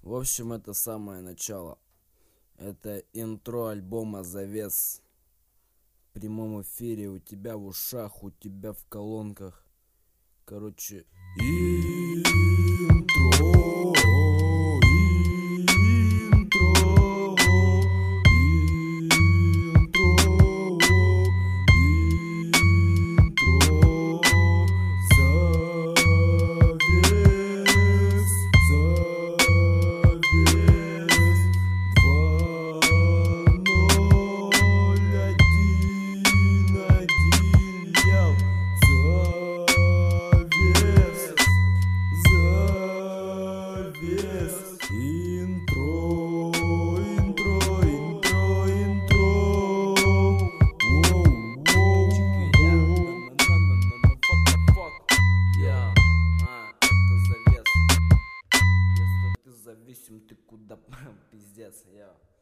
В общем, это самое начало. Это интро альбома «Завес». В прямом эфире, у тебя в ушах, у тебя в колонках. Короче, интро. Зависим, ты куда, пиздец, я.